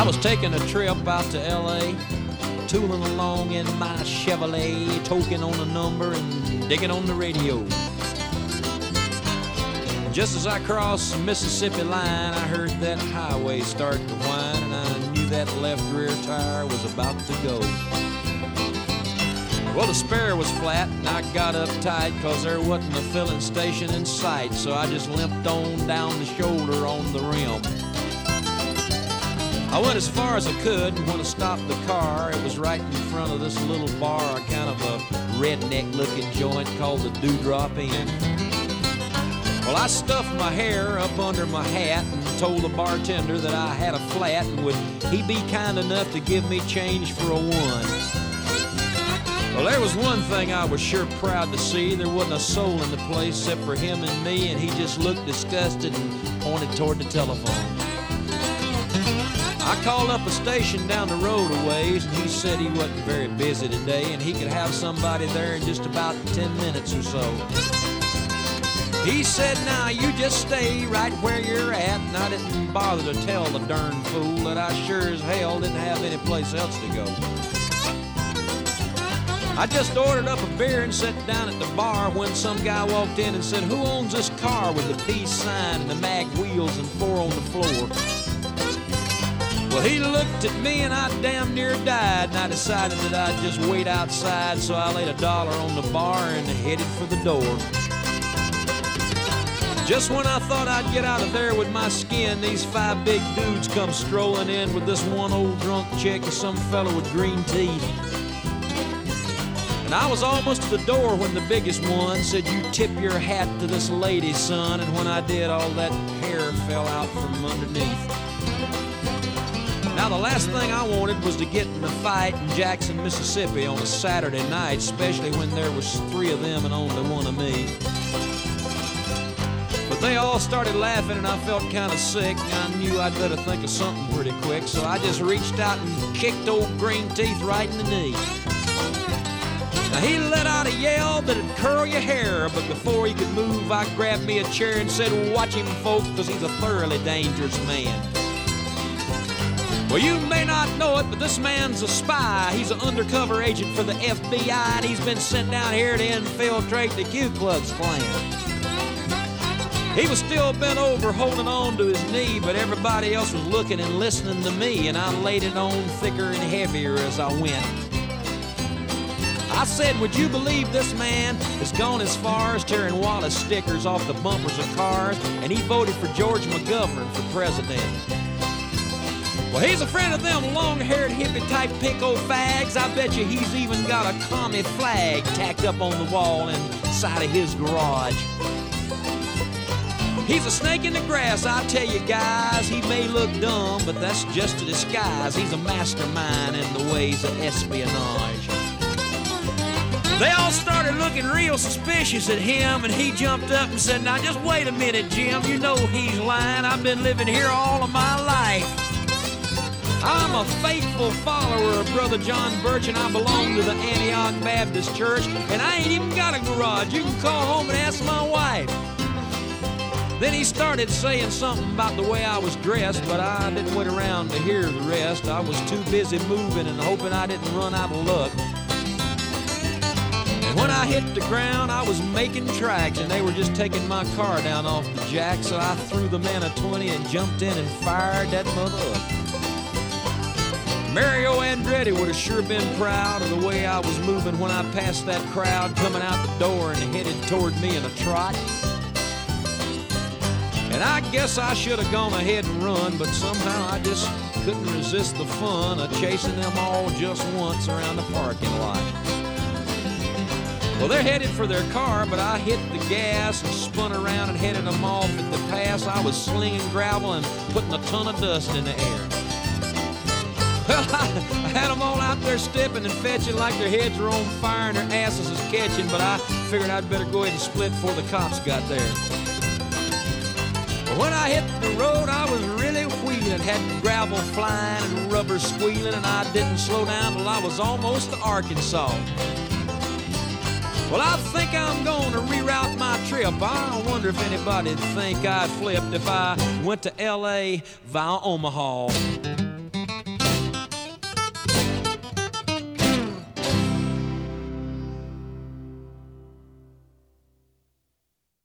I was taking a trip out to L.A., tooling along in my Chevrolet, toking on a number and digging on the radio. Just as I crossed the Mississippi line, I heard that highway start to whine, and I knew that left rear tire was about to go. Well, the spare was flat, and I got uptight, 'cause there wasn't a filling station in sight, so I just limped on down the shoulder on the rim. I went as far as I could, and when I stopped the car, it was right in front of this little bar, kind of a redneck-looking joint called the Dewdrop Inn. Well, I stuffed my hair up under my hat and told the bartender that I had a flat, and would he be kind enough to give me change for a one. Well, there was one thing I was sure proud to see. There wasn't a soul in the place except for him and me, and he just looked disgusted and pointed toward the telephone. I called up a station down the road a ways, and he said he wasn't very busy today, and he could have somebody there in just about 10 minutes or so. He said, now you just stay right where you're at, and I didn't bother to tell the darn fool that I sure as hell didn't have any place else to go. I just ordered up a beer and sat down at the bar when some guy walked in and said, who owns this car with the peace sign and the mag wheels and 4 on the floor? Well, he looked at me and I damn near died, and I decided that I'd just wait outside, so I laid $1 on the bar and headed for the door. Just when I thought I'd get out of there with my skin, these 5 big dudes come strolling in with this one old drunk chick and some fellow with green teeth. And I was almost to the door when the biggest one said, you tip your hat to this lady, son, and when I did, all that hair fell out from underneath. Now, the last thing I wanted was to get in a fight in Jackson, Mississippi on a Saturday night, especially when there was 3 of them and only 1 of me. But they all started laughing and I felt kind of sick. I knew I'd better think of something pretty quick, so I just reached out and kicked old Green Teeth right in the knee. Now, he let out a yell that'd curl your hair, but before he could move, I grabbed me a chair and said, watch him, folks, because he's a thoroughly dangerous man. Well, you may not know it, but this man's a spy. He's an undercover agent for the FBI, and he's been sent down here to infiltrate the Ku Klux Klan. He was still bent over, holding on to his knee, but everybody else was looking and listening to me, and I laid it on thicker and heavier as I went. I said, would you believe this man has gone as far as tearing Wallace stickers off the bumpers of cars, and he voted for George McGovern for president? Well, he's a friend of them long-haired hippie-type pinko fags. I bet you he's even got a commie flag tacked up on the wall inside of his garage. He's a snake in the grass, I tell you guys. He may look dumb, but that's just a disguise. He's a mastermind in the ways of espionage. They all started looking real suspicious at him, and he jumped up and said, now just wait a minute, Jim. You know he's lying. I've been living here all of my life. I'm a faithful follower of Brother John Birch, and I belong to the Antioch Baptist Church, and I ain't even got a garage. You can call home and ask my wife. Then he started saying something about the way I was dressed, but I didn't wait around to hear the rest. I was too busy moving and hoping I didn't run out of luck. And when I hit the ground, I was making tracks, and they were just taking my car down off the jack, so I threw the man a 20 and jumped in and fired that mother up. Mario Andretti would have sure been proud of the way I was moving when I passed that crowd coming out the door and headed toward me in a trot. And I guess I should have gone ahead and run, but somehow I just couldn't resist the fun of chasing them all just once around the parking lot. Well, they're headed for their car, but I hit the gas and spun around and headed them off at the pass. I was slinging gravel and putting a ton of dust in the air. Well, I had them all out there stepping and fetching like their heads were on fire and their asses was catching, but I figured I'd better go ahead and split before the cops got there. Well, when I hit the road, I was really wheeling, had gravel flying and rubber squealing, and I didn't slow down till I was almost to Arkansas. Well, I think I'm going to reroute my trip. I wonder if anybody'd think I'd flipped if I went to L.A. via Omaha.